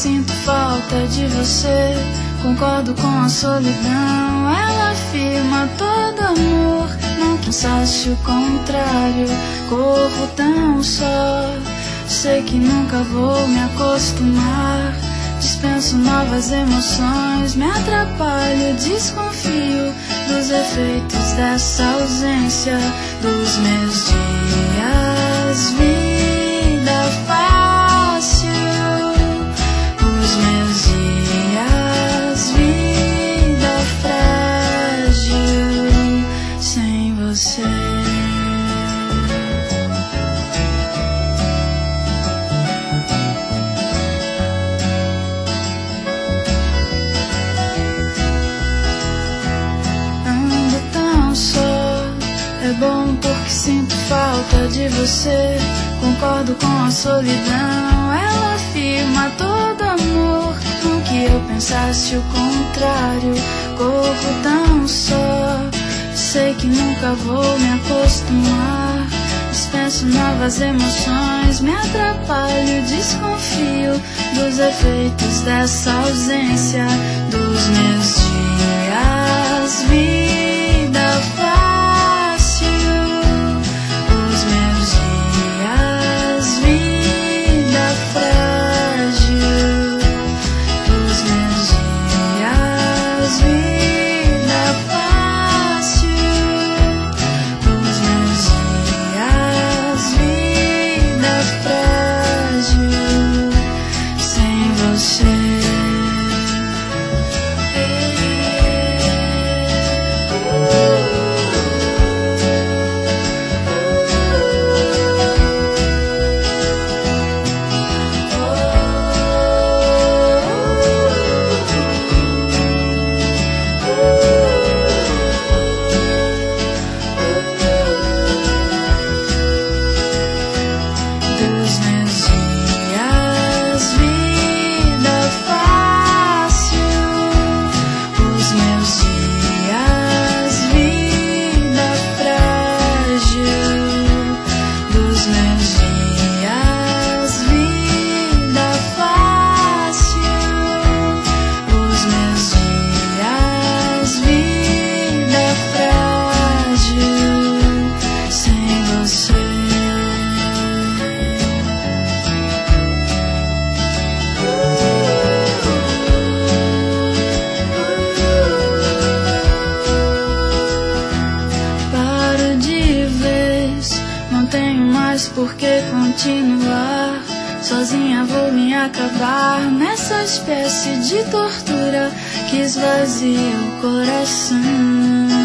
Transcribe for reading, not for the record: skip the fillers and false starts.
sinto falta de você. Concordo com a solidão. Ela afirma todo amor, não pensaste o contrário. Corro tão só, sei que nunca vou me acostumar. Dispenso novas emoções, me atrapalho, desconfio dos efeitos dessa ausência dos meus dias. Vida fácil, os meus dias, vida frágil, sem você. É bom porque sinto falta de você. Concordo com a solidão. Ela afirma todo amor, no que eu pensasse o contrário. Corro tão só, sei que nunca vou me acostumar. Dispenso novas emoções, me atrapalho, desconfio dos efeitos dessa ausência dos meus dias. Vida fácil, os meus dias, vida frágil, os meus dias, vida fácil, os meus dias, vida frágil, sem você. Por que continuar? Sozinha vou me acabar nessa espécie de tortura que esvazia o coração.